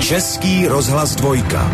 Český rozhlas 2.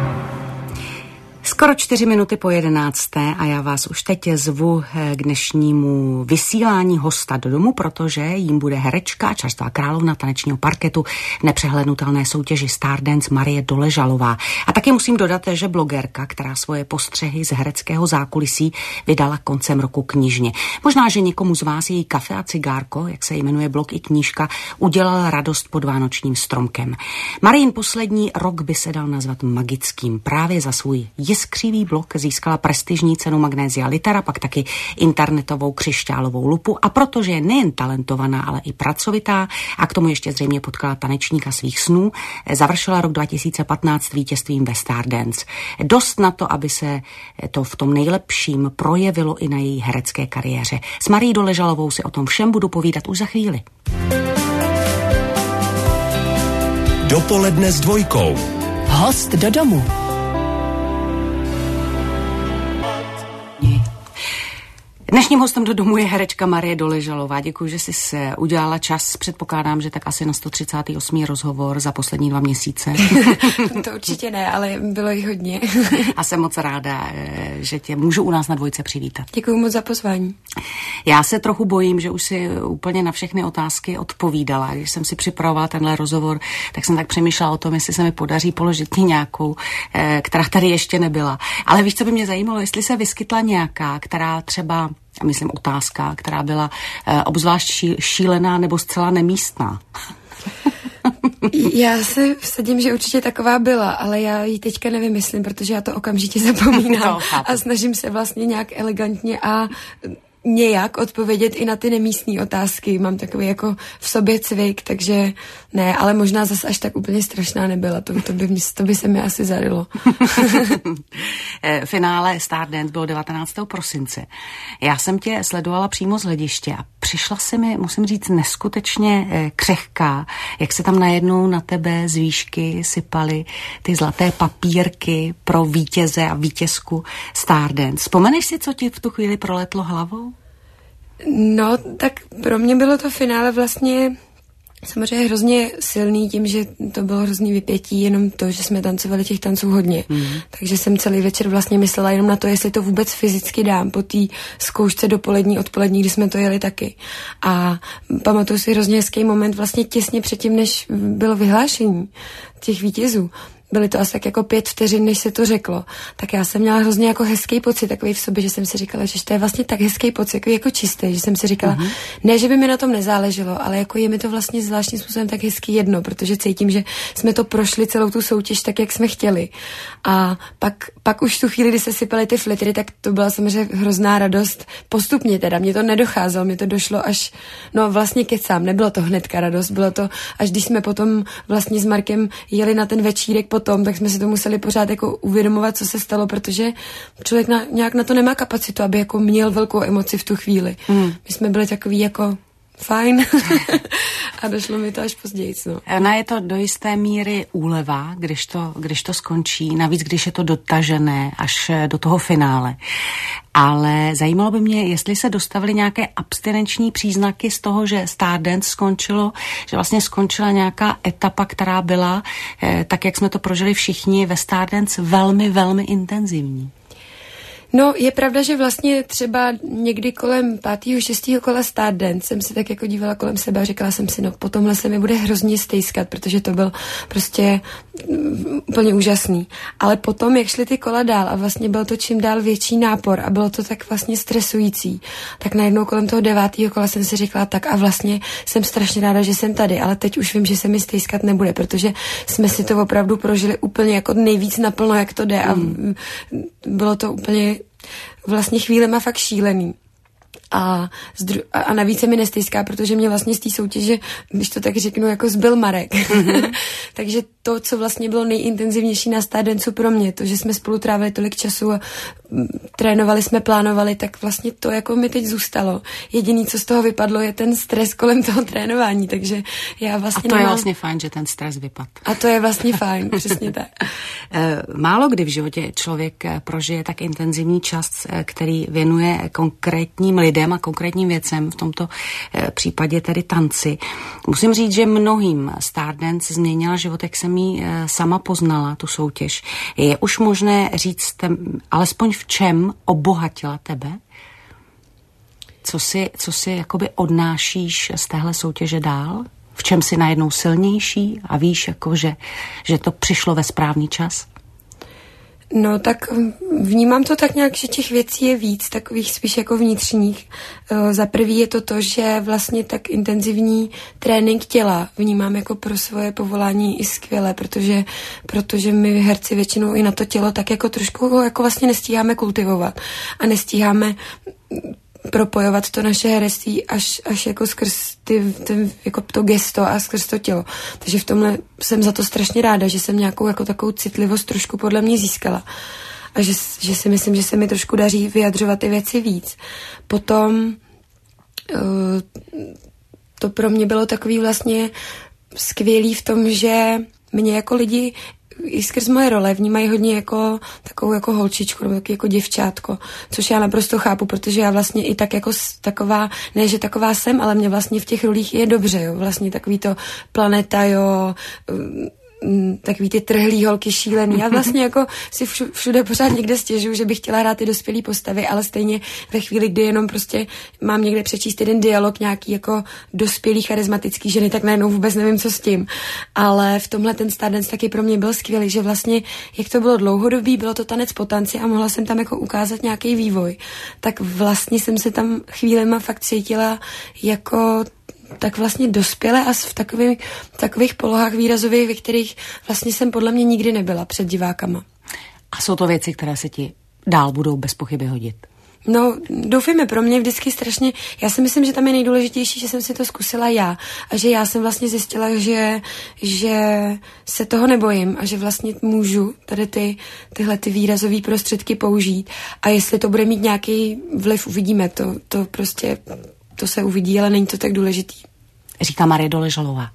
Skoro 4 minuty po 11. a já vás už teď zvu k dnešnímu vysílání hosta do domu, protože jím bude herečka, častá královna tanečního parketu v nepřehlednutelné soutěži Stardance Marie Doležalová. A taky musím dodat, že blogerka, která svoje postřehy z hereckého zákulisí vydala koncem roku knižně. Možná, že někomu z vás její Kafe a cigárko, jak se jmenuje blog i knížka, udělala radost pod vánočním stromkem. Marijin poslední rok by se dal nazvat magickým. Právě za svůj jiskřivý blog získala prestižní cenu Magnesia Litera, pak taky internetovou křišťálovou lupu, a protože je nejen talentovaná, ale i pracovitá a k tomu ještě zřejmě potkala tanečníka svých snů, završila rok 2015 vítězstvím ve Stardance. Dost na to, aby se to v tom nejlepším projevilo i na její herecké kariéře. S Marií Doležalovou si o tom všem budu povídat už za chvíli. Dopoledne s 2. Host do domu. Dnešním hostem do domu je herečka Marie Doležalová. Děkuji, že jsi se udělala čas. Předpokládám, že tak asi na 138. rozhovor za poslední 2 měsíce. To určitě ne, ale bylo jich hodně. A jsem moc ráda, že tě můžu u nás na 2 přivítat. Děkuji moc za pozvání. Já se trochu bojím, že už si úplně na všechny otázky odpovídala. Když jsem si připravovala tenhle rozhovor, tak jsem tak přemýšlela o tom, jestli se mi podaří položit nějakou, která tady ještě nebyla. Ale víš, co by mě zajímalo, jestli se vyskytla nějaká, která třeba, myslím, otázka, která byla obzvlášť šílená nebo zcela nemístná. Já se vsadím, že určitě taková byla, ale já ji teďka nevymyslím, protože já to okamžitě zapomínám a snažím se vlastně nějak elegantně a nějak odpovědět i na ty nemístní otázky. Mám takový jako v sobě cvik, takže ne, ale možná zase až tak úplně strašná nebyla. To by se mi asi zarylo. Finále Stardance bylo 19. prosince. Já jsem tě sledovala přímo z hlediště a přišla se mi, musím říct, neskutečně křehká, jak se tam najednou na tebe z výšky sypaly ty zlaté papírky pro vítěze a vítězku Stardance. Vzpomeneš si, co ti v tu chvíli proletlo hlavou? No, tak pro mě bylo to finále vlastně samozřejmě hrozně silný tím, že to bylo hrozný vypětí, jenom to, že jsme tancovali těch tanců hodně. Takže jsem celý večer vlastně myslela jenom na to, jestli to vůbec fyzicky dám po té zkoušce dopolední, odpolední, kdy jsme to jeli taky. A pamatuju si hrozně hezký moment vlastně těsně předtím, než bylo vyhlášení těch vítězů. Byly to asi tak jako 5 vteřin, než se to řeklo. Tak já jsem měla hrozně jako hezký pocit takový v sobě, že jsem si říkala, že to je vlastně tak hezký pocit, takový jako čistý, že jsem si říkala, ne, že by mi na tom nezáleželo, ale jako je mi to vlastně zvláštním způsobem tak hezky jedno, protože cítím, že jsme to prošli celou tu soutěž tak, jak jsme chtěli. A pak už tu chvíli, kdy se sypaly ty flitry, tak to byla samozřejmě hrozná radost. Postupně teda, mě to nedocházelo, mě to došlo až, no vlastně kecám, nebylo to hnedka radost, bylo to, až když jsme potom vlastně s Markem jeli na ten večírek potom, tak jsme si to museli pořád jako uvědomovat, co se stalo, protože člověk nějak na to nemá kapacitu, aby jako měl velkou emoci v tu chvíli. My jsme byli takový jako fajn a došlo mi to až později. No. Ona je to do jisté míry úleva, když to skončí, navíc když je to dotažené až do toho finále. Ale zajímalo by mě, jestli se dostavily nějaké abstinenční příznaky z toho, že Stardance skončilo, že vlastně skončila nějaká etapa, která byla, tak jak jsme to prožili všichni ve Stardance, velmi, velmi intenzivní. No, je pravda, že vlastně třeba někdy kolem 5. 6. kola Stardance jsem se tak jako dívala kolem sebe a říkala jsem si, no po tomhle se mi bude hrozně stejskat, protože to byl prostě úplně úžasný. Ale potom, jak šly ty kola dál a vlastně byl to čím dál větší nápor a bylo to tak vlastně stresující, tak najednou kolem toho 9. kola jsem si říkala tak a vlastně jsem strašně ráda, že jsem tady, ale teď už vím, že se mi stejskat nebude, protože jsme si to opravdu prožili úplně jako nejvíc naplno, jak to jde a bylo to úplně vlastně chvílema fakt šílený. A navíc se mi nestejská, protože mě vlastně z té soutěže, když to tak řeknu, jako zbyl Marek. Takže to, co vlastně bylo nejintenzivnější na Stardanceu pro mě, to, že jsme spolu trávili tolik času a trénovali jsme, plánovali, tak vlastně to jako mi teď zůstalo. Jediný, co z toho vypadlo, je ten stres kolem toho trénování, takže já vlastně A to je vlastně fajn, že ten stres vypadl. A to je vlastně fajn, přesně tak. Málo kdy v životě člověk prožije tak intenzivní čas, který věnuje konkrétním lidem a konkrétním věcem, v tomto případě tedy tanci. Musím říct, že mnohým Stardance změnila život, jak jsem ji sama poznala, tu soutěž. Je už možné říct, alespoň v čem obohatila tebe? Co si jakoby odnášíš z téhle soutěže dál? V čem jsi najednou silnější a víš, jako, že to přišlo ve správný čas? No tak vnímám to tak nějak, že těch věcí je víc, takových spíš jako vnitřních. Za prvý je to, že vlastně tak intenzivní trénink těla vnímám jako pro svoje povolání i skvěle, protože my herci většinou i na to tělo tak jako trošku jako vlastně nestíháme kultivovat a nestíháme propojovat to naše herectví až jako skrz jako to gesto a skrz to tělo. Takže v tomhle jsem za to strašně ráda, že jsem nějakou jako takovou citlivost trošku podle mě získala. A že si myslím, že se mi trošku daří vyjadřovat ty věci víc. Potom to pro mě bylo takový vlastně skvělý v tom, že mě jako lidi i skrz moje role vnímají hodně jako takovou jako holčičku nebo jako děvčátko, což já naprosto chápu, protože já vlastně i tak jako taková, ne že taková jsem, ale mě vlastně v těch rolích je dobře, jo, vlastně takový to Planeta, jo, takový ty trhlý holky šílený. Já vlastně jako si všude pořád někde stěžuju, že bych chtěla hrát ty dospělý postavy, ale stejně ve chvíli, kdy jenom prostě mám někde přečíst jeden dialog nějaký jako dospělý charismatický ženy, tak najednou vůbec nevím, co s tím. Ale v tomhle ten Stardance taky pro mě byl skvělý, že vlastně, jak to bylo dlouhodobý, bylo to tanec po tanci a mohla jsem tam jako ukázat nějaký vývoj. Tak vlastně jsem se tam chvílema fakt cítila jako tak vlastně dospěle a v takových polohách výrazových, ve kterých vlastně jsem podle mě nikdy nebyla před divákama. A jsou to věci, které se ti dál budou bez pochyby hodit? No, doufejme, pro mě vždycky strašně, já si myslím, že tam je nejdůležitější, že jsem si to zkusila já a že já jsem vlastně zjistila, že se toho nebojím a že vlastně můžu tady tyhle výrazové prostředky použít a jestli to bude mít nějaký vliv, uvidíme, to prostě to se uvidí, ale není to tak důležitý. Říká Marie Doležalová.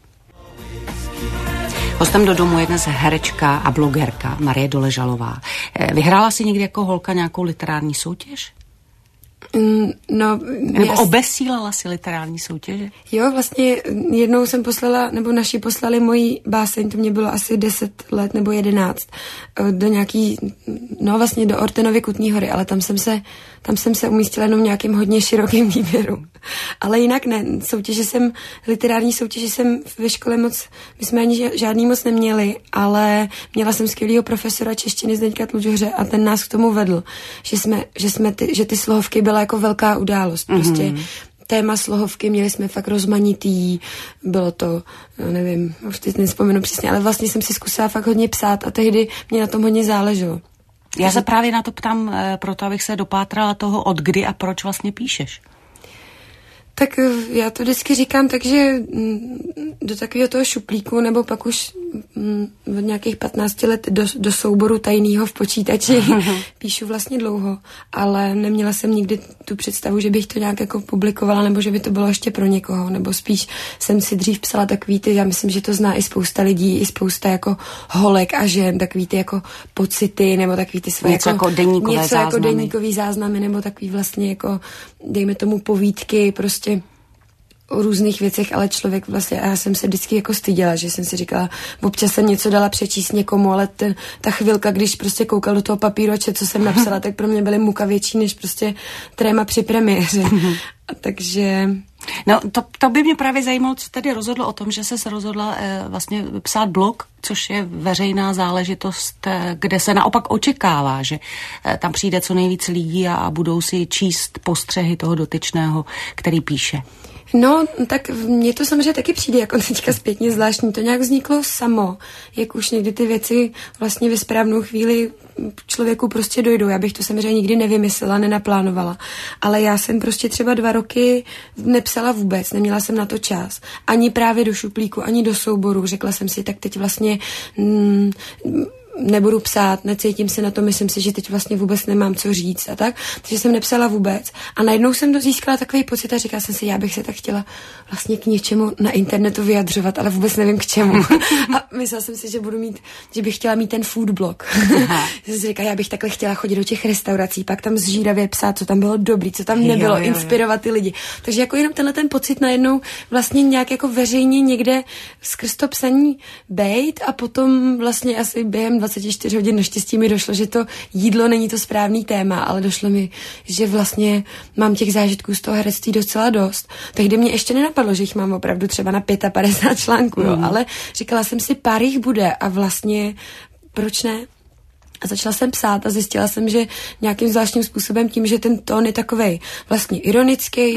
Hostem do domu je dnes herečka a blogerka Marie Doležalová. Vyhrála jsi někdy jako holka nějakou literární soutěž? No, nebo obesílala si literární soutěže? Jo, vlastně jednou jsem poslala, nebo naši poslali moji báseň, to mě bylo asi 10 let nebo 11, do nějaký, no vlastně do Ortenovy Kutní Hory, ale tam jsem se umístila jenom nějakým hodně širokým výběru. Ale jinak ne, literární soutěže jsem ve škole my jsme ani žádný moc neměli, ale měla jsem skvělýho profesora češtiny Zdeňka Tlučhoře a ten nás k tomu vedl, že ty slohovky byla jako velká událost. Prostě téma slohovky měli jsme fakt rozmanitý, bylo to, nevím, už teď nevzpomenu přesně, ale vlastně jsem si zkusila fakt hodně psát a tehdy mě na tom hodně záleželo. Já se právě na to ptám, proto abych se dopátrala toho, od kdy a proč vlastně píšeš. Tak já to vždycky říkám, takže do takového toho šuplíku, nebo pak už od nějakých 15 let do souboru tajného v počítači píšu vlastně dlouho, ale neměla jsem nikdy tu představu, že bych to nějak jako publikovala, nebo že by to bylo ještě pro někoho, nebo spíš jsem si dřív psala takový ty, já myslím, že to zná i spousta lidí, i spousta jako holek a žen, takový ty jako pocity, nebo takový ty svoje něco jako deníkový záznamy, nebo takový vlastně jako, dejme tomu povídky, prostě o různých věcech, ale člověk vlastně, já jsem se vždycky jako styděla, že jsem si říkala, občas jsem něco dala přečíst někomu, ale ta chvilka, když prostě koukal do toho papíru a čet, co jsem napsala, tak pro mě byly muka větší, než prostě tréma při premiéře. A takže... No, to by mě právě zajímalo, co tedy rozhodlo o tom, že se rozhodla vlastně psát blog, což je veřejná záležitost, kde se naopak očekává, že tam přijde co nejvíc lidí a budou si číst postřehy toho dotyčného, který píše. No, tak mně to samozřejmě taky přijde jako teďka zpětně zvláštní. To nějak vzniklo samo, jak už někdy ty věci vlastně ve správnou chvíli člověku prostě dojdou. Já bych to samozřejmě nikdy nevymyslela, nenaplánovala. Ale já jsem prostě třeba 2 roky nepsala vůbec, neměla jsem na to čas. Ani právě do šuplíku, ani do souboru. Řekla jsem si, tak teď vlastně nebudu psát, necítím se na to, myslím si, že teď vlastně vůbec nemám co říct a tak, takže jsem nepsala vůbec a najednou jsem to získala takový pocit a říkala jsem si, já bych se tak chtěla vlastně k něčemu na internetu vyjadřovat, ale vůbec nevím k čemu. A myslela jsem si, že bych chtěla mít ten food blog. Jsem si říkala, já bych takhle chtěla chodit do těch restaurací, pak tam zžíravě psát, co tam bylo dobrý, co tam nebylo, inspirovat ty lidi. Takže jako jenom tenhle ten pocit najednou vlastně nějak jako veřejně někde skrz to psaní bejt a potom vlastně asi během 24 hodin naštěstí mi došlo, že to jídlo není to správný téma, ale došlo mi, že vlastně mám těch zážitků z toho herectví docela dost. Tehdy mě ještě nenapadlo, že jich mám opravdu třeba na 55 článků, ale říkala jsem si, pár jich bude a vlastně proč ne? A začala jsem psát a zjistila jsem, že nějakým zvláštním způsobem tím, že ten tón je takovej vlastně ironický,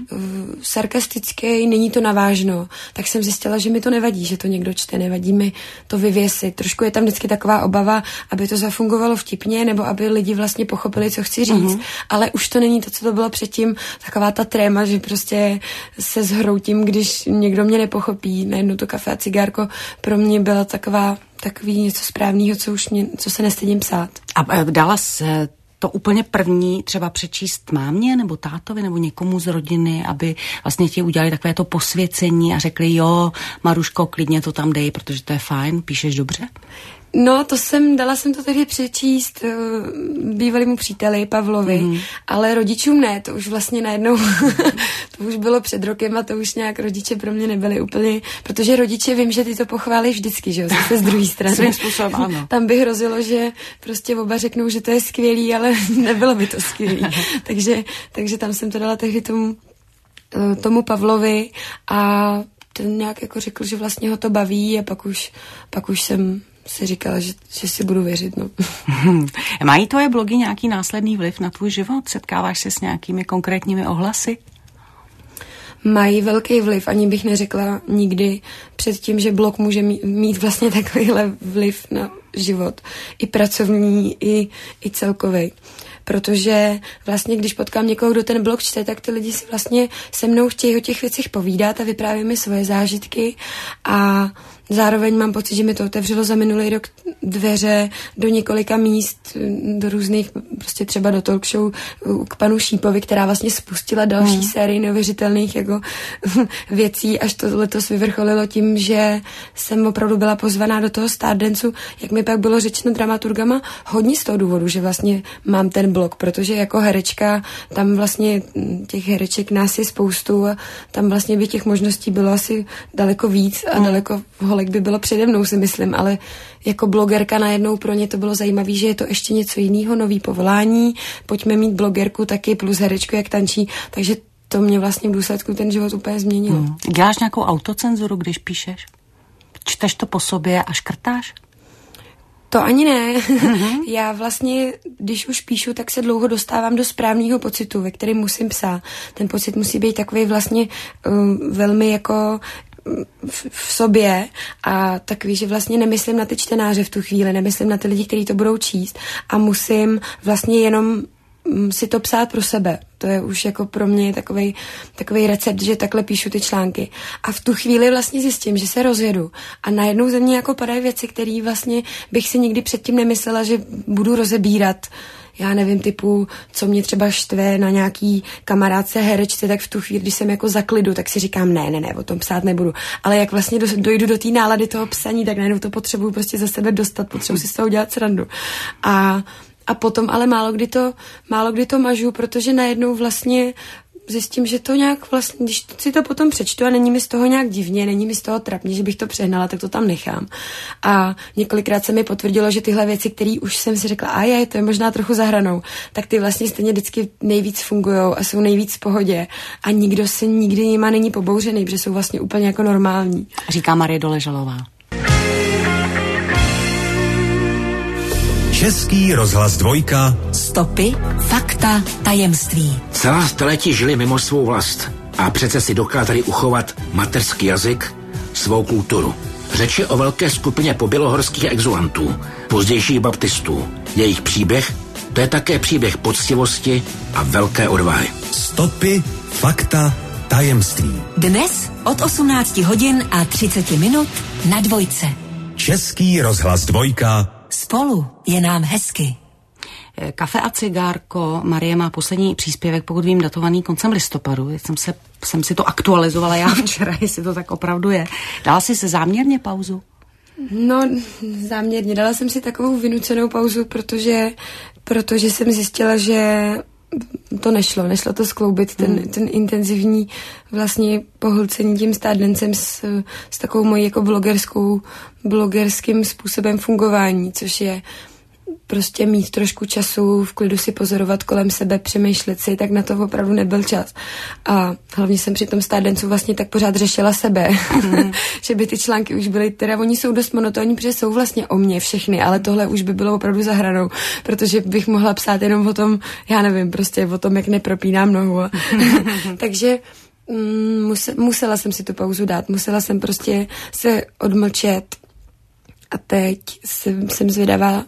sarkastický, není to navážno, tak jsem zjistila, že mi to nevadí, že to někdo čte, nevadí mi to vyvěsit. Trošku je tam vždycky taková obava, aby to zafungovalo vtipně, nebo aby lidi vlastně pochopili, co chci říct, ale už to není to, co to bylo předtím, taková ta tréma, že prostě se zhroutím, když někdo mě nepochopí, na jedno to kafe a cigárko pro mě byla takový něco správného, co se nestydím psát. A dala se to úplně první třeba přečíst mámě nebo tátovi nebo někomu z rodiny, aby vlastně ti udělali takové to posvěcení a řekli, jo, Maruško, klidně to tam dej, protože to je fajn, píšeš dobře? No, dala jsem to tehdy přečíst bývalému příteli Pavlovi, ale rodičům ne, to už vlastně najednou, to už bylo před rokem a to už nějak rodiče pro mě nebyli úplně, protože rodiče vím, že ty to pochválí vždycky, že jo, zase z druhé strany. Svým způsobem, ano. Tam by hrozilo, že prostě oba řeknou, že to je skvělý, ale nebylo by to skvělý. takže tam jsem to dala tehdy tomu Pavlovi a ten nějak jako řekl, že vlastně ho to baví a pak už jsem si říkala, že si budu věřit. No. Mají tvoje blogy nějaký následný vliv na tvůj život? Setkáváš se s nějakými konkrétními ohlasy? Mají velký vliv, ani bych neřekla nikdy předtím, že blog může mít vlastně takovýhle vliv na život. I pracovní, i celkový. Protože vlastně, když potkám někoho, kdo ten blog čte, tak ty lidi si vlastně se mnou chtějí o těch věcech povídat a vypráví mi svoje zážitky a zároveň mám pocit, že mi to otevřelo za minulý rok dveře do několika míst, do různých, prostě třeba do talk show k panu Šípovi, která vlastně spustila další sérii neuvěřitelných jako věcí, až to letos vyvrcholilo tím, že jsem opravdu byla pozvaná do toho Stardanceu, jak mi pak bylo řečeno dramaturgama, hodně z toho důvodu, že vlastně mám ten blog, protože jako herečka tam vlastně těch hereček nás je spoustu a tam vlastně by těch možností bylo asi daleko víc a daleko holek by bylo přede mnou, si myslím, ale jako blogerka najednou pro ně to bylo zajímavé, že je to ještě něco jiného, nový povolání, pojďme mít blogerku taky plus herečku, jak tančí, takže to mě vlastně v důsledku ten život úplně změnilo. Děláš nějakou autocenzuru, když píšeš? Čteš to po sobě a škrtáš? To ani ne. Já vlastně, když už píšu, tak se dlouho dostávám do správného pocitu, ve kterém musím psát. Ten pocit musí být takový vlastně velmi jako v sobě a takový, že vlastně nemyslím na ty čtenáře v tu chvíli, nemyslím na ty lidi, kteří to budou číst a musím vlastně jenom si to psát pro sebe. To je už jako pro mě takovej recept, že takhle píšu ty články. A v tu chvíli vlastně zjistím, že se rozjedu a najednou ze mě jako padají věci, které vlastně bych si nikdy předtím nemyslela, že budu rozebírat. Já nevím, typu, co mě třeba štve na nějaký kamarádce herečce, tak v tu chvíli, když jsem jako za klidu, tak si říkám, ne, o tom psát nebudu. Ale jak vlastně dojdu do té nálady toho psaní, tak najednou to potřebuju prostě za sebe dostat, potřebuji si z toho dělat srandu. A potom ale málo kdy to mažu, protože najednou vlastně zjistím, že to nějak vlastně, když si to potom přečtu a není mi z toho nějak divně, není mi z toho trapně, že bych to přehnala, tak to tam nechám. A několikrát se mi potvrdilo, že tyhle věci, které už jsem si řekla, to je možná trochu za hranou, tak ty vlastně stejně vždycky nejvíc fungujou a jsou nejvíc v pohodě a nikdo se nikdy nima není pobouřený, protože jsou vlastně úplně jako normální. Říká Marie Doležalová. Český rozhlas 2. Stopy, fakta, tajemství. Celá staletí žili mimo svou vlast a přece si dokázali uchovat mateřský jazyk, svou kulturu. Řeč je o velké skupině pobělohorských exulantů, pozdějších baptistů. Jejich příběh, to je také příběh poctivosti a velké odvahy. Stopy, fakta, tajemství. Dnes od 18 hodin a 30 minut na 2. Český rozhlas 2. s Spolu je nám hezky. Kafe a cigárko, Marie má poslední příspěvek, pokud vím, datovaný koncem listopadu. Jsem si to aktualizovala já včera, jestli to tak opravdu je. Dala jsi se záměrně pauzu? No, záměrně. Dala jsem si takovou vynucenou pauzu, protože jsem zjistila, že to nešlo to skloubit, ten intenzivní vlastně pohlcení tím stárdencem s takovou mojí jako blogerským způsobem fungování, což je prostě mít trošku času, v klidu si pozorovat kolem sebe, přemýšlet si, tak na to opravdu nebyl čas. A hlavně jsem při tom stárdencu vlastně tak pořád řešila sebe, že by ty články už byly, teda oni jsou dost monotónní, protože jsou vlastně o mně všechny, ale tohle už by bylo opravdu za hranou, protože bych mohla psát jenom o tom, já nevím, prostě o tom, jak nepropínám nohu. Takže musela jsem si tu pauzu dát, musela jsem prostě se odmlčet a teď jsem zvědavá,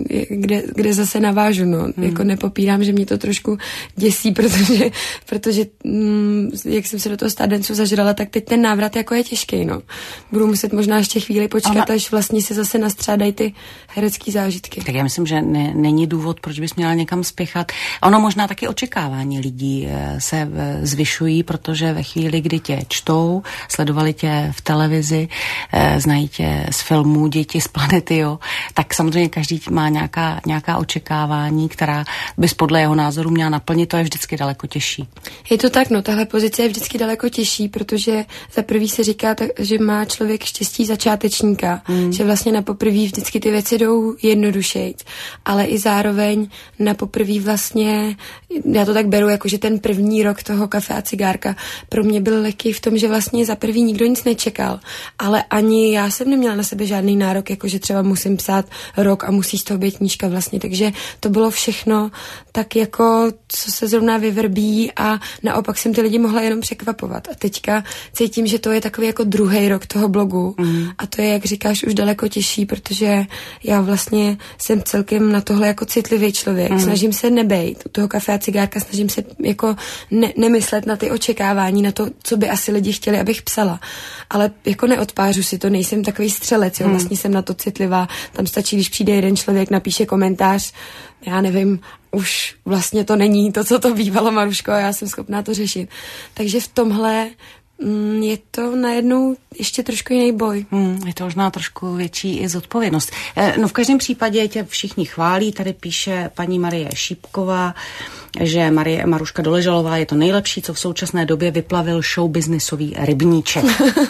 kde zase navážu, no. Jako nepopírám, že mě to trošku děsí, protože jak jsem se do toho stárdencu zažrala, tak teď ten návrat jako je těžký, no. Budu muset možná ještě chvíli počkat, až vlastně se zase nastřádají ty herecký zážitky. Tak já myslím, že není důvod, proč bys měla někam spěchat. Ono možná taky očekávání lidí se zvyšují, protože ve chvíli, kdy tě čtou, sledovali tě v televizi, znají tě z filmů, děti z Planety, jo, tak samozřejmě každý má nějaká očekávání, která bys podle jeho názoru měla naplnit, to je vždycky daleko těžší. Je to tak, no, tahle pozice je vždycky daleko těžší, protože za prvý se říká, že má člověk štěstí začátečníka, že vlastně na poprví vždycky ty věci jdou jednodušejc, ale i zároveň na poprví vlastně, já to tak beru, jako že ten první rok toho Kafe a cigárka pro mě byl lehký v tom, že vlastně za prvý nikdo nic nečekal, ale ani já jsem neměla na sebe žádný nárok, jako že třeba musím psát rok a musí z toho být knížka vlastně, takže to bylo všechno tak jako, co se zrovna vyvrbí a naopak jsem ty lidi mohla jenom překvapovat. A teďka cítím, že to je takový jako druhý rok toho blogu a to je, jak říkáš, už daleko těžší, protože já vlastně jsem celkem na tohle jako citlivý člověk. Snažím se nebejt u toho Kafe a cigárka, snažím se jako nemyslet na ty očekávání, na to, co by asi lidi chtěli, abych psala. Ale jako neodpářu si to, nejsem takový střelec, jo, vlastně jsem na to citlivá. Tam stačí, když přijde jeden člověk, napíše komentář, já nevím, už vlastně to není to, co to bývalo, Maruško, a já jsem schopná to řešit. Takže v tomhle je to najednou ještě trošku jiný boj. Je to možná trošku větší i zodpovědnost. No v každém případě tě všichni chválí, tady píše paní Marie Šípková, že Maruška Doležalová je to nejlepší, co v současné době vyplavil showbiznisový rybníček.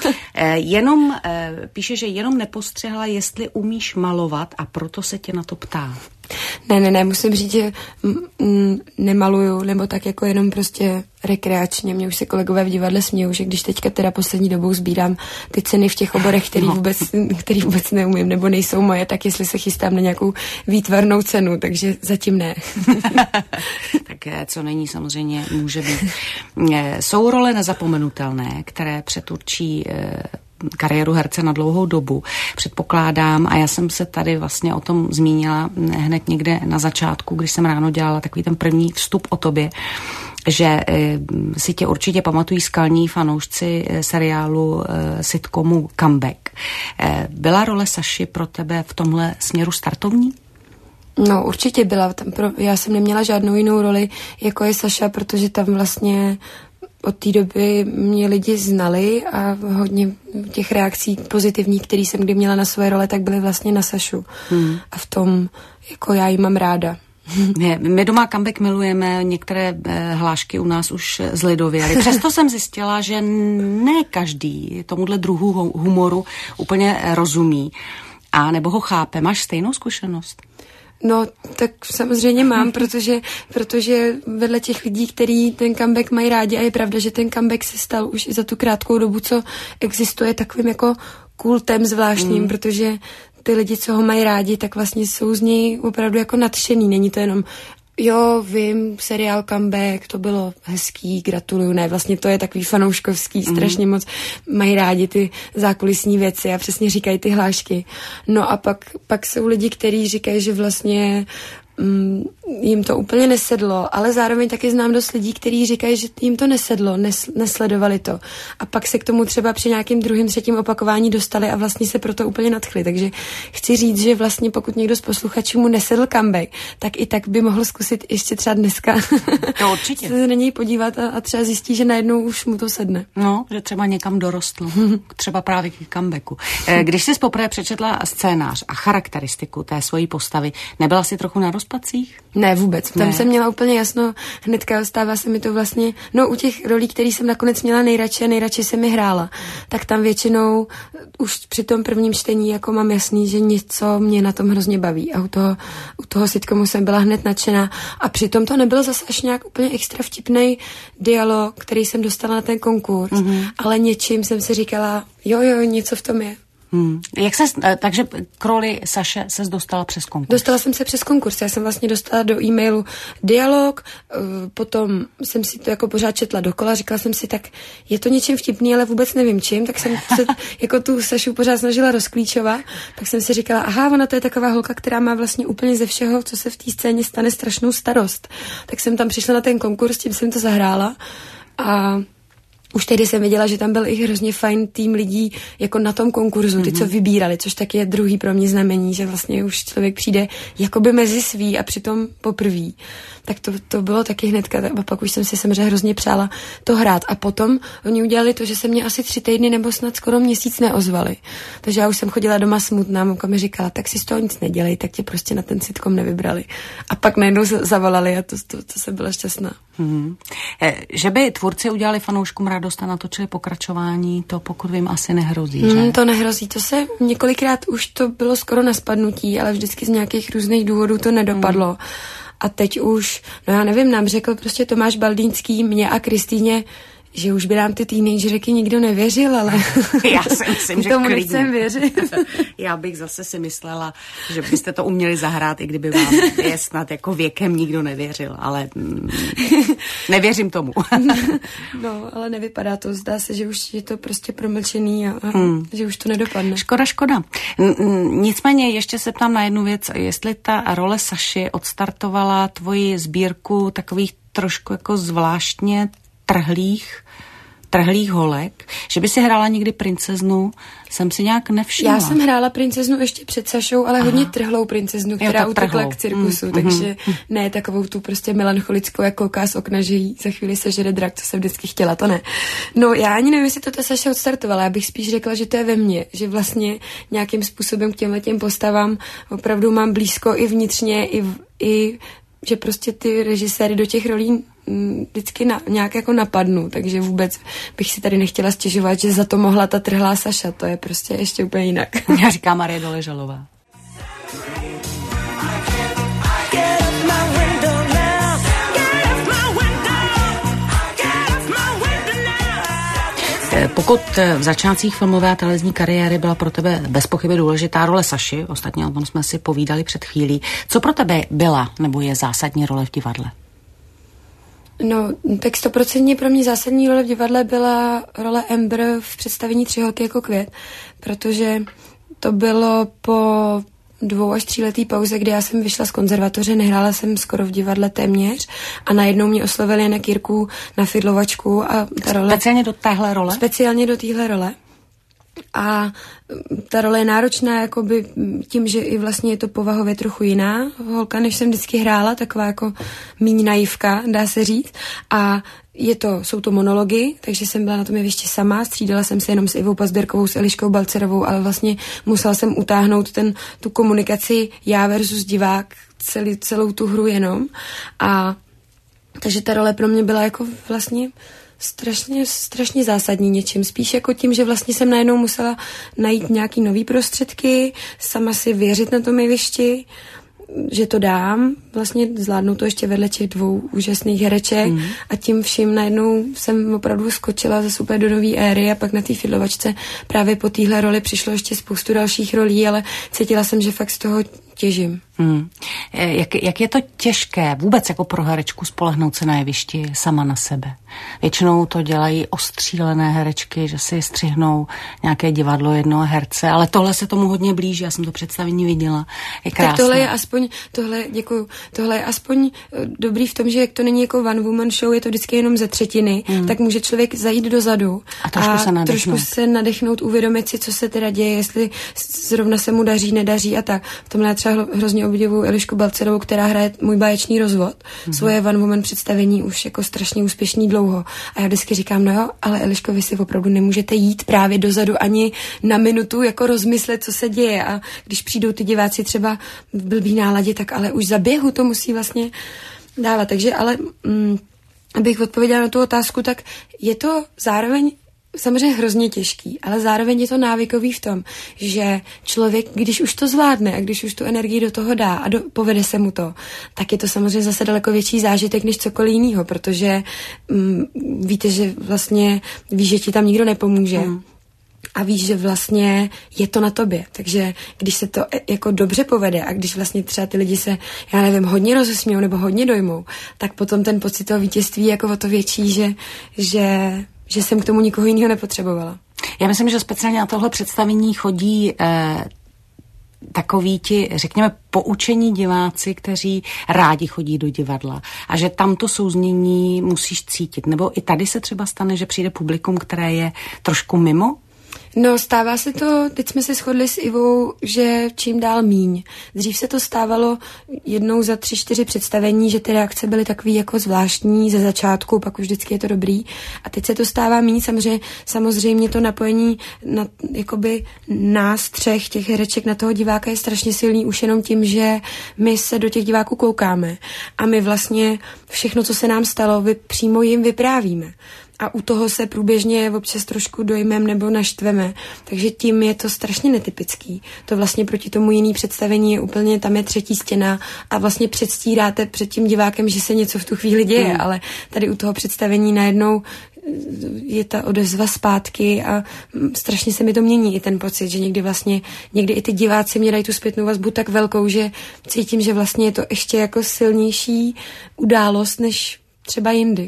Píše, že jenom nepostřehla, jestli umíš malovat a proto se tě na to ptá. Ne, musím říct, že nemaluju, nebo tak jako jenom prostě rekreačně. Mě už se kolegové v divadle smějou, že když teďka teda poslední dobou sbírám ty ceny v těch oborech, který vůbec neumím, nebo nejsou moje, tak jestli se chystám na nějakou výtvarnou cenu, takže zatím ne. Tak co není, samozřejmě může být. Jsou role nezapomenutelné, které přeturčí kariéru herce na dlouhou dobu, předpokládám, a já jsem se tady vlastně o tom zmínila hned někde na začátku, když jsem ráno dělala takový ten první vstup o tobě, že si tě určitě pamatují skalní fanoušci seriálu sitcomu Comeback. Byla role Saši pro tebe v tomhle směru startovní? No, určitě byla. Já jsem neměla žádnou jinou roli, jako je Saša, protože tam vlastně od té doby mě lidi znali a hodně těch reakcí pozitivních, které jsem kdy měla na své role, tak byly vlastně na Sašu. A v tom, jako já ji mám ráda. My doma Comeback milujeme, některé hlášky u nás už zlidověly. Přesto jsem zjistila, že ne každý tomuhle druhu humoru úplně rozumí a nebo ho chápe. Máš stejnou zkušenost? No, tak samozřejmě mám, protože vedle těch lidí, kteří ten comeback mají rádi, a je pravda, že ten comeback se stal už i za tu krátkou dobu, co existuje, takovým jako kultem zvláštním, protože ty lidi, co ho mají rádi, tak vlastně jsou z něj opravdu jako nadšený. Není to jenom jo, vím, seriál Comeback, to bylo hezký, gratuluju, ne, vlastně to je takový fanouškovský, strašně moc mají rádi ty zákulisní věci a přesně říkají ty hlášky. No a pak jsou lidi, kteří říkají, že vlastně jim to úplně nesedlo, ale zároveň taky znám dost lidí, kteří říkají, že jim to nesedlo, nesledovali to. A pak se k tomu třeba při nějakým druhým, třetím opakování dostali a vlastně se proto úplně nadchli. Takže chci říct, že vlastně pokud někdo z posluchačů mu nesedl comeback, tak i tak by mohl zkusit ještě třeba dneska to určitě. se na něj podívat a třeba zjistí, že najednou už mu to sedne. No, že třeba někam dorostl. Třeba právě k comebacku. Když jsi poprvé přečetla scénář a charakteristiku té svojí postavy, nebyla jsi trochu na rozpacích? Ne, vůbec. Tam jsem měla úplně jasno, hnedka stává se mi to vlastně, no u těch rolí, které jsem nakonec měla nejradši a nejradši se mi hrála, tak tam většinou už při tom prvním čtení jako mám jasný, že něco mě na tom hrozně baví a u toho sitcomu jsem byla hned nadšená a přitom to nebyl zase až nějak úplně extra vtipnej dialog, který jsem dostala na ten konkurs, ale něčím jsem si říkala, jo, něco v tom je. Takže k roli Saše ses dostala přes konkurs? Dostala jsem se přes konkurs. Já jsem vlastně dostala do e-mailu dialog, potom jsem si to jako pořád četla dokola, říkala jsem si, tak je to něčím vtipný, ale vůbec nevím čím, tak jsem se jako tu Sašu pořád snažila rozklíčovat, tak jsem si říkala, aha, ona to je taková holka, která má vlastně úplně ze všeho, co se v té scéně stane, strašnou starost. Tak jsem tam přišla na ten konkurs, tím jsem to zahrála a už tehdy jsem věděla, že tam byl i hrozně fajn tým lidí jako na tom konkurzu, ty, co vybírali, což taky je druhý pro mě znamení, že vlastně už člověk přijde jakoby mezi svý a přitom poprví. Tak to bylo taky hnedka, a pak už jsem si samozřejmě hrozně přála to hrát. A potom oni udělali to, že se mě asi 3 týdny nebo snad skoro měsíc neozvali. Takže já už jsem chodila doma smutná, mamka mi říkala, tak si z toho nic nedělej, tak tě prostě na ten sitcom nevybrali. A pak najednou zavolali a to jsem byla šťastná. Že by tvůrci udělali fanouškům radost a natočili pokračování, to pokud vím asi nehrozí, že? To nehrozí, to se několikrát už to bylo skoro na spadnutí, ale vždycky z nějakých různých důvodů to nedopadlo. A teď už, no já nevím, nám řekl prostě Tomáš Baldýnský, mě a Kristýně, že už by nám ty teenagerky nikdo nevěřil, ale já si myslím, že tomu klidně. Nechcem věřit. Já bych zase si myslela, že byste to uměli zahrát, i kdyby vám je snad jako věkem nikdo nevěřil, ale nevěřím tomu. No, ale nevypadá to. Zdá se, že už je to prostě promlčený a že už to nedopadne. Škoda. Nicméně ještě se ptám na jednu věc, jestli ta role Saši odstartovala tvoji sbírku takových trošku jako zvláštně trhlých holek, že by si hrála někdy princeznu, jsem si nějak nevšimla. Já jsem hrála princeznu ještě před Sašou, ale hodně trhlou princeznu, která utekla k cirkusu, takže ne takovou tu prostě melancholickou, jak kouká z okna, že jí za chvíli sežere drak, co jsem vždycky chtěla, to ne. No já ani nevím, jestli to ta Saša odstartovala, já bych spíš řekla, že to je ve mně, že vlastně nějakým způsobem k těmhletěm postavám opravdu mám blízko i vnitřně, i že prostě ty režiséry do těch rolí vždycky nějak jako napadnu, takže vůbec bych si tady nechtěla stěžovat, že za to mohla ta trhlá Saša, to je prostě ještě úplně jinak. Já říká Marie Doležalová. Pokud v začátcích filmové a televizní kariéry byla pro tebe bez pochyby důležitá role Saši, ostatně o tom jsme si povídali před chvílí, co pro tebe byla nebo je zásadní role v divadle? No, tak 100% pro mě zásadní role v divadle byla role Amber v představení 3 holky jako květ, protože to bylo po 2 až 3 letý pauze, kdy já jsem vyšla z konzervatoře, nehrála jsem skoro v divadle téměř a najednou mě oslovili Janek Jirků na fidlovačku a ta role... Speciálně do téhle role? Speciálně do téhle role. A ta role je náročná jakoby tím, že i vlastně je to povahově trochu jiná holka, než jsem vždycky hrála, taková jako míň naivka, dá se říct. A jsou to monology, takže jsem byla na tom jevišti sama, střídala jsem se jenom s Ivou Pazderkovou, s Eliškou Balcerovou, ale vlastně musela jsem utáhnout tu komunikaci já versus divák, celou tu hru jenom. A takže ta role pro mě byla jako vlastně strašně zásadní něčím. Spíš jako tím, že vlastně jsem najednou musela najít nějaký nový prostředky, sama si věřit na tom jevišti, že to dám, vlastně zvládnu to ještě vedle těch 2 úžasných hereček a tím vším najednou jsem opravdu skočila zase úplně do nový éry a pak na té fidlovačce právě po téhle roli přišlo ještě spoustu dalších rolí, ale cítila jsem, že fakt z toho těžím. Jak je to těžké vůbec jako pro herečku spolehnout se na jevišti sama na sebe? Většinou to dělají ostřílené herečky, že si střihnou nějaké divadlo jednoho herce, ale tohle se tomu hodně blíží, já jsem to představení viděla. Je krásné. Tak tohle je aspoň dobrý v tom, že jak to není jako one woman show, je to vždycky jenom ze třetiny, tak může člověk zajít dozadu a trošku se nadechnout, uvědomit si, co se teda děje, jestli zrovna se mu daří, nedaří a tak. V tomhle já třeba hrozně obdivuju Elišku Balcerovou, která hraje Můj báječný rozvod. Svoje one woman představení už jako strašně úspěšný dlouho. A já vždycky říkám, no jo, ale Eliško, vy si opravdu nemůžete jít právě dozadu ani na minutu jako rozmyslet, co se děje. A když přijdou ty diváci třeba v blbý náladě, tak ale už za běhu to musí vlastně dávat. Takže ale abych odpověděla na tu otázku, tak je to zároveň samozřejmě hrozně těžký, ale zároveň je to návykový v tom, že člověk, když už to zvládne a když už tu energii do toho dá a povede se mu to, tak je to samozřejmě zase daleko větší zážitek než cokoliv jiného, protože víte, že vlastně víš, že ti tam nikdo nepomůže. A víš, že vlastně je to na tobě. Takže když se to jako dobře povede a když vlastně třeba ty lidi se, já nevím, hodně rozesmějou nebo hodně dojmou, tak potom ten pocit toho vítězství je jako o to větší, že jsem k tomu nikoho jiného nepotřebovala. Já myslím, že speciálně na tohle představení chodí takoví ti, řekněme, poučení diváci, kteří rádi chodí do divadla a že tam to souznění musíš cítit. Nebo i tady se třeba stane, že přijde publikum, které je trošku mimo? No, stává se to, teď jsme se shodli s Ivou, že čím dál míň. Dřív se to stávalo jednou za 3-4 představení, že ty reakce byly takový jako zvláštní ze začátku, pak už vždycky je to dobrý. A teď se to stává míň, samozřejmě to napojení na jakoby nás třech, těch hereček na toho diváka je strašně silný už jenom tím, že my se do těch diváků koukáme a my vlastně všechno, co se nám stalo, přímo jim vyprávíme. A u toho se průběžně občas trošku dojmem nebo naštveme. Takže tím je to strašně netypický. To vlastně proti tomu jiný představení je úplně, tam je třetí stěna a vlastně předstíráte před tím divákem, že se něco v tu chvíli děje, ale tady u toho představení najednou je ta odezva zpátky a strašně se mi to mění i ten pocit, že někdy i ty diváci mě dají tu zpětnou vazbu tak velkou, že cítím, že vlastně je to ještě jako silnější událost než třeba jindy.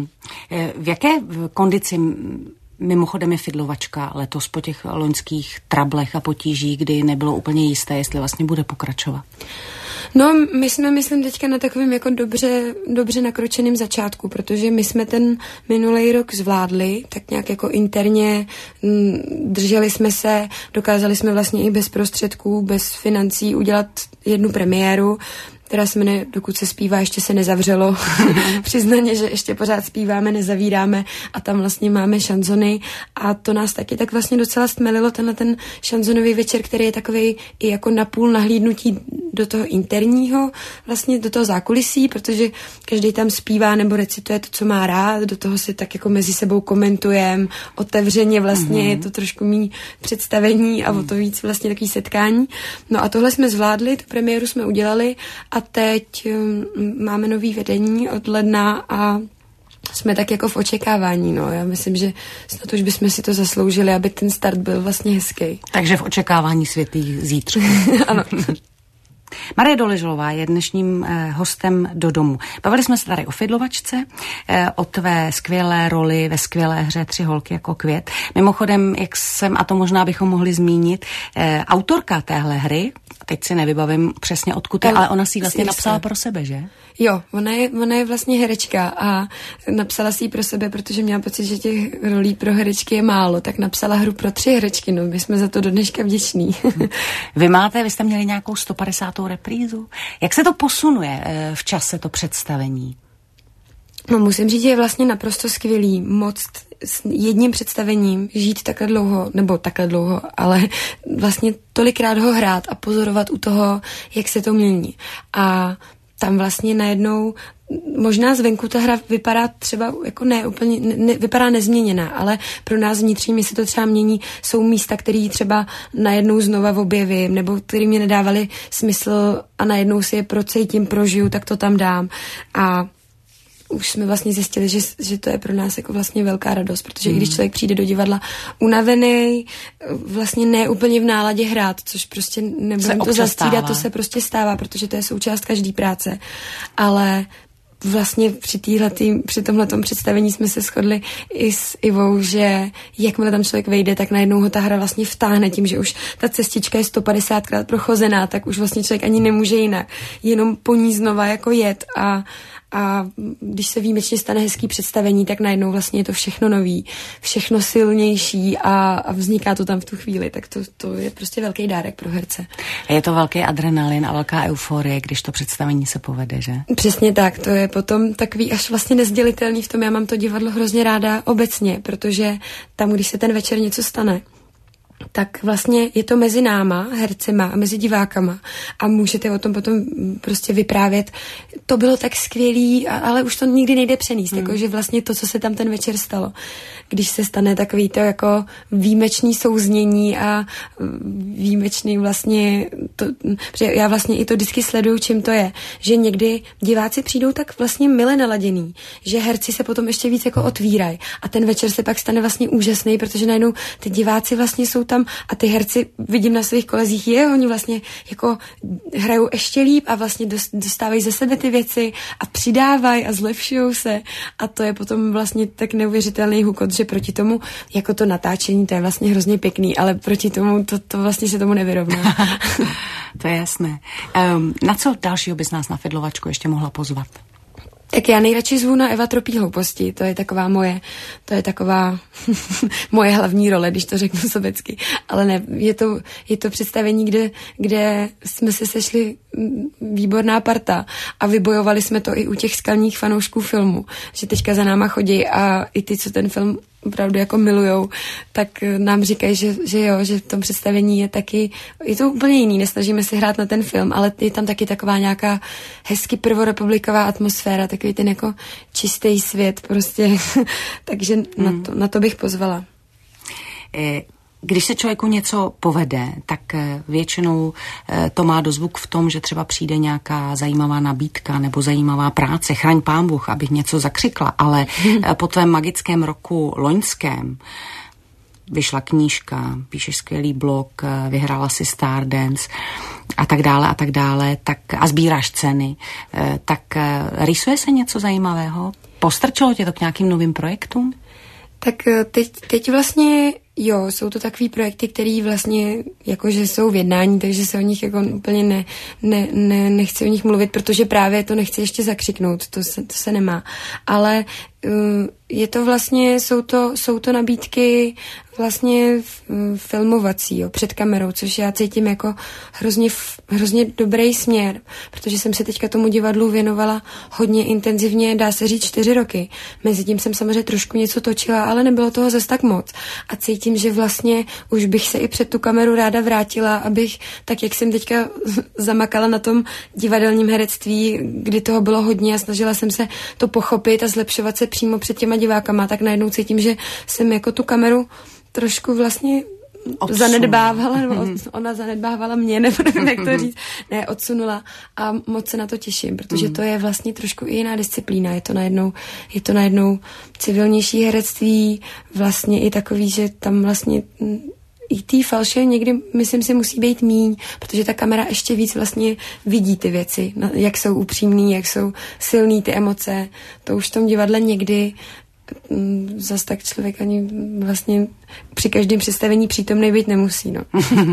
V jaké kondici mimochodem je Fidlovačka letos po těch loňských trablech a potížích, kdy nebylo úplně jisté, jestli vlastně bude pokračovat? No, my jsme, myslím, teďka na takovém jako dobře nakročeném začátku, protože my jsme ten minulý rok zvládli, tak nějak jako interně drželi jsme se, dokázali jsme vlastně i bez prostředků, bez financí udělat jednu premiéru, která se jmenuje Dokud se zpívá, ještě se nezavřelo. Přiznaně, že ještě pořád zpíváme, nezavíráme a tam vlastně máme šanzony a to nás taky tak vlastně docela stmelilo ten šanzonový večer, který je takovej i jako napůl nahlídnutí do toho interního, vlastně do toho zákulisí, protože každý tam zpívá nebo recituje to, co má rád, do toho si tak jako mezi sebou komentujeme, otevřeně vlastně je to trošku mý představení a o to víc vlastně takový setkání. No a tohle jsme zvládli, tu premiéru jsme udělali a teď máme nový vedení od ledna a jsme tak jako v očekávání, no. Já myslím, že snad už bychom si to zasloužili, aby ten start byl vlastně hezký. Takže v očekávání světlých zítřků. Ano. Marie Doležalová je dnešním hostem do domu. Bavili jsme se tady o Fidlovačce, o tvé skvělé roli ve skvělé hře 3 holky jako květ. Mimochodem, jak jsem, a to možná bychom mohli zmínit, autorka téhle hry, teď si nevybavím přesně odkud, ale ona si vlastně napsala pro sebe, že? Jo, ona je vlastně herečka a napsala si ji pro sebe, protože měla pocit, že těch rolí pro herečky je málo, tak napsala hru pro 3 herečky, no my jsme za to do dneška vděční. Vy jste měli nějakou 150. reprízu? Jak se to posunuje v čase, to představení? No musím říct, že je vlastně naprosto skvělý moc s jedním představením žít takhle dlouho, ale vlastně tolikrát ho hrát a pozorovat u toho, jak se to mění. A tam vlastně najednou možná zvenku ta hra vypadá třeba jako vypadá nezměněná, ale pro nás vnitřní se to třeba mění. Jsou místa, které třeba najednou znova objevím, nebo které mě nedávaly smysl a najednou si je procítím, prožiju, tak to tam dám. A už jsme vlastně zjistili, že to je pro nás jako vlastně velká radost, protože i když člověk přijde do divadla unavený, vlastně ne úplně v náladě hrát, což prostě nebudem to zastírat, to se prostě stává, protože to je součást každý práce, ale vlastně při tomhletom představení jsme se shodli i s Ivou, že jakmile tam člověk vejde, tak najednou ho ta hra vlastně vtáhne tím, že už ta cestička je 150krát prochozená, tak už vlastně člověk ani nemůže jinak. Jenom po ní znova jako jet a když se výjimečně stane hezký představení, tak najednou vlastně je to všechno nový, všechno silnější a vzniká to tam v tu chvíli, tak to je prostě velký dárek pro herce. Je to velký adrenalin a velká euforie, když to představení se povede, že? Přesně tak, to je potom takový až vlastně nezdělitelný v tom, já mám to divadlo hrozně ráda obecně, protože tam, když se ten večer něco stane, tak vlastně je to mezi náma, hercema a mezi divákama a můžete o tom potom prostě vyprávět. To bylo tak skvělý, ale už to nikdy nejde přenést, jakože vlastně to, co se tam ten večer stalo. Když se stane takový to jako výjimečný souznění a výjimečný vlastně to, protože já vlastně i to vždycky sleduju, čím to je, že někdy diváci přijdou tak vlastně mile naladěný, že herci se potom ještě víc jako otvírají a ten večer se pak stane vlastně úžasný, protože najednou ty diváci vlastně jsou tam a ty herci vidím na svých kolezích, oni vlastně jako hrajou ještě líp a vlastně dostávají ze sebe ty věci a přidávají a zlepšují se a to je potom vlastně tak neuvěřitelný hukot, že proti tomu, jako to natáčení, to je vlastně hrozně pěkný, ale proti tomu to vlastně se tomu nevyrovná. To je jasné. Na co dalšího bys nás na Fidlovačku ještě mohla pozvat? Tak já nejradši zvu na Eva tropí hlouposti, to je taková moje hlavní role, když to řeknu sobecky. Ale ne, je to představení, kde jsme se sešli výborná parta a vybojovali jsme to i u těch skalních fanoušků filmu, že teďka za náma chodí a i ty, co ten film opravdu jako milujou, tak nám říkají, že v tom představení je to úplně jiný, nesnažíme se hrát na ten film, ale je tam taky taková nějaká hezky prvorepubliková atmosféra, takový ten jako čistý svět prostě, takže na to bych pozvala. Když se člověku něco povede, tak většinou to má dozvuk v tom, že třeba přijde nějaká zajímavá nabídka nebo zajímavá práce. Chraň pán Bůh, abych něco zakřikla, ale po tvém magickém roku loňském vyšla knížka, píšeš skvělý blog, vyhrála si Stardance a tak dále, a sbíráš ceny, tak rýsuje se něco zajímavého? Postrčilo tě to k nějakým novým projektům? Tak teď vlastně jsou to takový projekty, který vlastně jakože jsou v jednání, takže se o nich jako úplně nechci o nich mluvit, protože právě to nechci ještě zakřiknout, to se nemá. Ale je to vlastně, jsou to nabídky vlastně filmovací, před kamerou, což já cítím jako hrozně dobrý směr, protože jsem se teďka tomu divadlu věnovala hodně intenzivně, dá se říct 4 roky. Mezitím jsem samozřejmě trošku něco točila, ale nebylo toho zas tak moc. A cítím, že vlastně už bych se i před tu kameru ráda vrátila, abych, tak jak jsem teďka zamakala na tom divadelním herectví, kdy toho bylo hodně a snažila jsem se to pochopit a zlepšovat se přímo před těma divákama, tak najednou cítím, že jsem jako tu kameru trošku vlastně zanedbávala, nebo ona zanedbávala mě, nebo nevím, jak to říct, odsunula a moc se na to těším, protože to je vlastně trošku i jiná disciplína, je to najednou civilnější herectví, vlastně i takový, že tam vlastně i té falše někdy, myslím si, musí být míň, protože ta kamera ještě víc vlastně vidí ty věci, jak jsou upřímný, jak jsou silný ty emoce, to už v tom divadle někdy zas tak člověk ani vlastně při každém představení přítomnej být nemusí. No.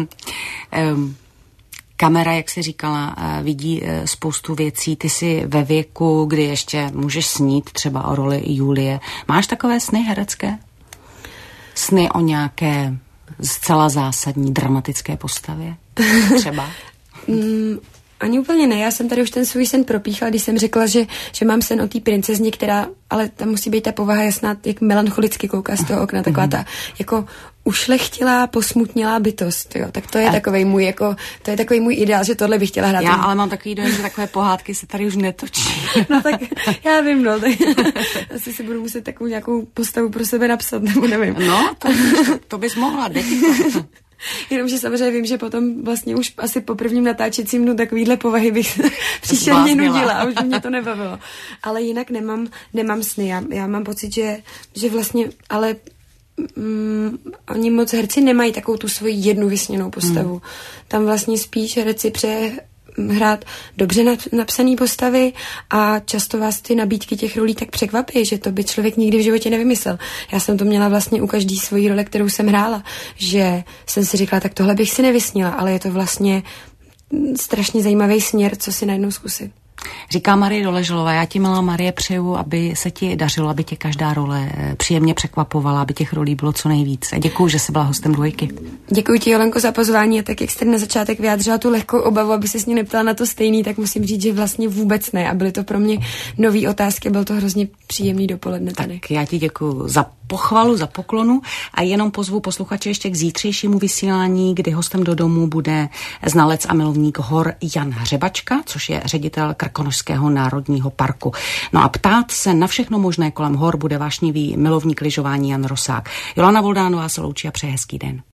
Kamera, jak jsi říkala, vidí spoustu věcí. Ty jsi ve věku, kdy ještě můžeš snít třeba o roli Julie. Máš takové sny herecké? Sny o nějaké zcela zásadní dramatické postavě? Třeba? Ani úplně ne, já jsem tady už ten svůj sen propíchala, když jsem řekla, že mám sen o té princezně, která, ale tam musí být ta povaha jasná, jak melancholicky kouká z toho okna, taková ta jako ušlechtilá, posmutnělá bytost, jo. Tak to je takovej můj ideál, že tohle bych chtěla hrát. Já ale mám takový dojem, že takové pohádky se tady už netočí. No tak já vím, no, tak asi si budu muset takovou nějakou postavu pro sebe napsat, nebo nevím. No, to bys mohla, Jenomže samozřejmě vím, že potom vlastně už asi po prvním natáčecím dnu takovýhle povahy bych příšerně nudila a už mě to nebavilo. Ale jinak nemám sny. Já mám pocit, že vlastně, ale oni moc herci nemají takovou tu svoji jednu vysněnou postavu. Tam vlastně spíš herci hrát dobře napsané postavy a často vás ty nabídky těch rolí tak překvapí, že to by člověk nikdy v životě nevymyslel. Já jsem to měla vlastně u každé svojí role, kterou jsem hrála, že jsem si říkala, tak tohle bych si nevysnila, ale je to vlastně strašně zajímavý směr, co si najednou zkusit. Říká Marie Doleželová, já ti, milá Marie, přeju, aby se ti dařilo, aby tě každá role příjemně překvapovala, aby těch rolí bylo co nejvíc. Děkuju, že jsi byla hostem Dvojky. Děkuji ti, Jolenko, za pozvání a tak, jak jste na začátek vyjádřila tu lehkou obavu, aby se s ní neptala na to stejný, tak musím říct, že vlastně vůbec ne a byly to pro mě nový otázky, byl to hrozně příjemný dopoledne tady. Tak já ti děkuju za pochvalu, za poklonu a jenom pozvu posluchače ještě k zítřejšímu vysílání, kdy hostem do domu bude znalec a milovník hor Jan Hřebačka, což je ředitel Krkonošského národního parku. No a ptát se na všechno možné kolem hor bude vášnivý milovník lyžování Jan Rosák. Jolana Voldánová se loučí a přeje hezký den.